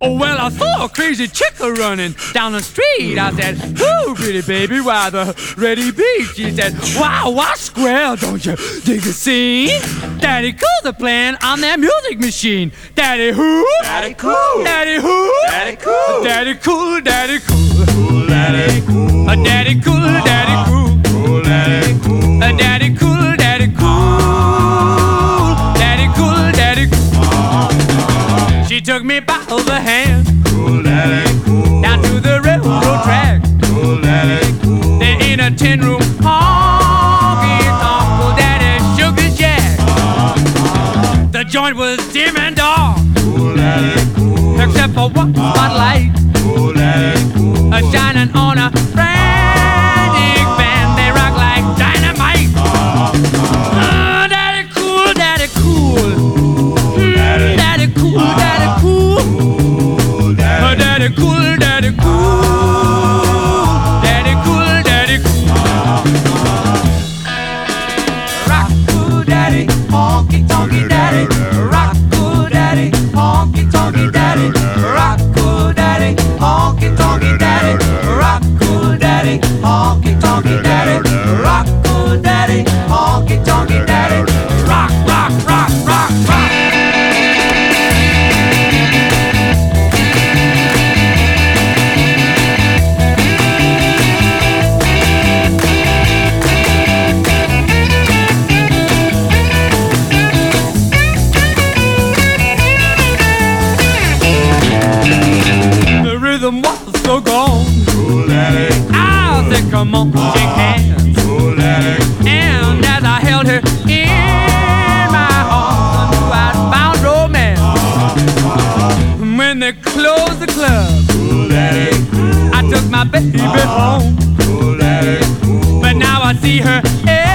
Oh, well, I saw a crazy chick running down the street. I said, "Ooh, pretty baby, why the ready beat?" She said, "Wow, what square, don't you dig the scene? Daddy cool the plan on that music machine. Daddy who? Daddy cool. Daddy who? Daddy cool. Daddy cool, daddy cool. Cool daddy cool. Daddy cool, daddy cool. Cool daddy cool. Daddy cool, daddy cool. Daddy cool, daddy cool. She took me by the hand. Cool daddy cool. Down to the railroad track. Cool daddy cool. There in a tin-room honky tonk. Cool daddy shook his jack. The joint was dim and dark, Cool daddy cool. except for one spotlight Cool daddy cool. shining on a frantic band. They rock like dynamite. Daddy cool, daddy cool. Daddy cool, daddy cool. Daddy cool, daddy cool. Daddy cool, daddy cool. Rock cool daddy, honky tonky daddy. Rock cool daddy, honky tonky daddy. Rock cool daddy, honky tonky daddy. Rock cool daddy, honky tonky daddy. Rock cool daddy, honky tonky daddy. Rock, rock, rock, rock, rock. The rhythm was so gone. Cool daddy. I said, "Come on, shake hands." Cool daddy. And as I held her in my arms, I knew I'd found romance. When they closed the club, Cool daddy. I took my baby home. Cool daddy. But now I see her